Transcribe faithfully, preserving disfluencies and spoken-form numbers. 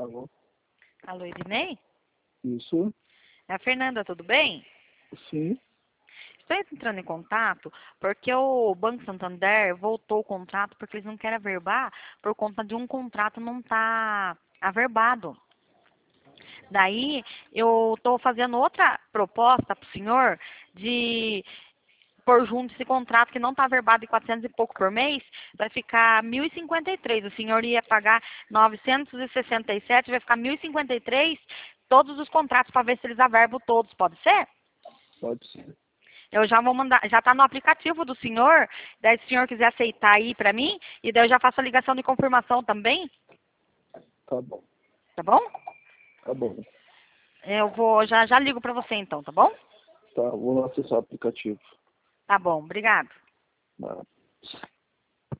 Alô? Alô, Ednei? Isso? É a Fernanda, tudo bem? Sim. Estou entrando em contato porque o Banco Santander voltou o contrato porque eles não querem averbar por conta de um contrato não estar averbado. Daí eu estou fazendo outra proposta para o senhor de pôr junto esse contrato que não está averbado de quatrocentos e pouco por mês, vai ficar mil e cinquenta e três. O senhor ia pagar novecentos e sessenta e sete, vai ficar mil e cinquenta e três todos os contratos para ver se eles averbam todos, pode ser? Pode ser. Eu já vou mandar, já está no aplicativo do senhor, daí se o senhor quiser aceitar aí para mim, e daí eu já faço a ligação de confirmação também, Tá bom. tá bom? Tá bom. Eu vou, já, já ligo para você então, tá bom? Tá, vou lá acessar o aplicativo. Tá bom, obrigado. Tá.